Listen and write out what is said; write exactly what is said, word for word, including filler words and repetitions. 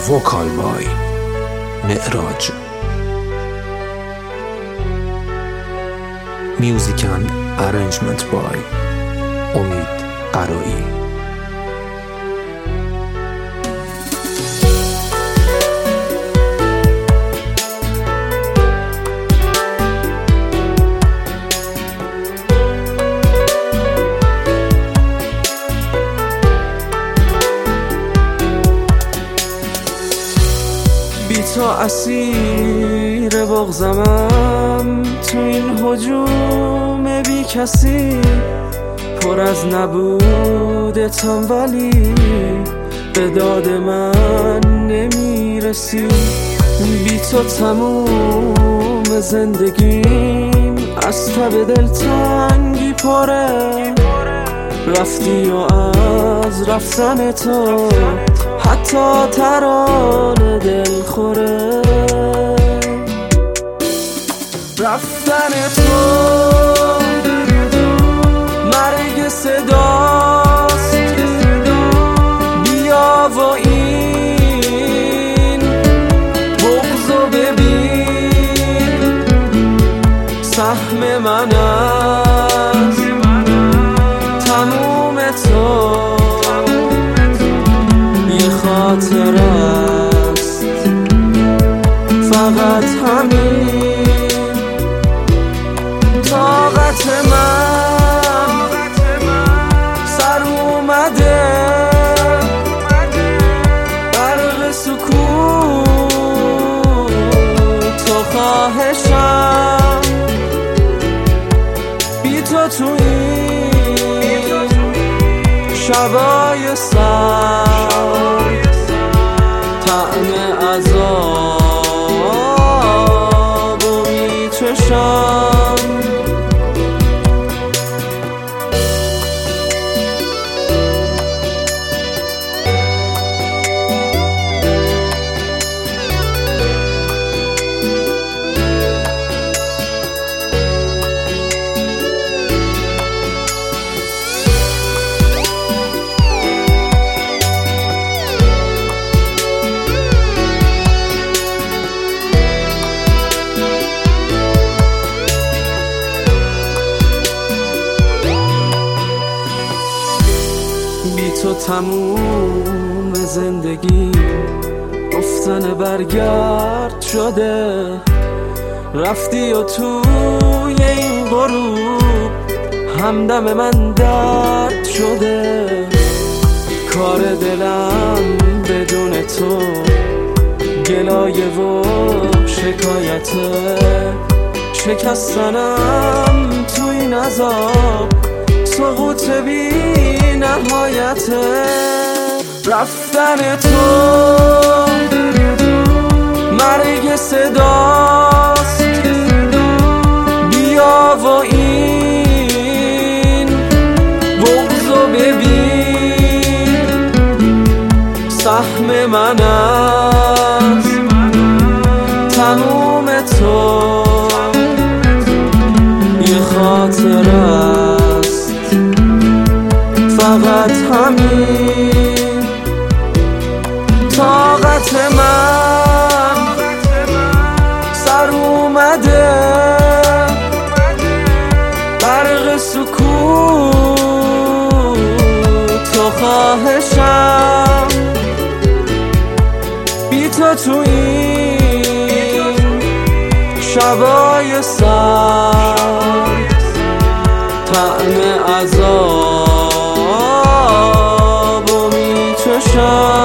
Vocal by معراج. Music and arrangement by امید قرایی. بی تو اسیر بغضمم تو این هجوم بی کسی، پر از نبودتم ولی به داد من نمیرسی. بی تو تموم زندگیم از تب دلتنگی پره، رفتی و از رفتن تو حتی ترانه دل خوره. رفتن تو مرگ صداست، بیا و این بغضو ببین، سهم من از تموم تو یه خاطر است، فقط همین. طاقت من سر اومده، غرق سکوت تو خواهشم. بی تو تو این شبای سر طعم عذاب و میچشم. بی تو تموم زندگی گفتن برگرد شده، رفتی و توی این غروب همدم من درد شده. کار دلم بدون تو گلایه و شکایته، شکستنم تو این عذاب سقوط بی نهایته. رفتن تو مرگ صداست، بیا و این بغضو ببین، سهم من از تموم تو یه خاطر است، فقط همین. طاقت من سر اومده، غرق سکوت تو خواهشم. بی تو تو این شبای سر طعم عذاب و میچشم.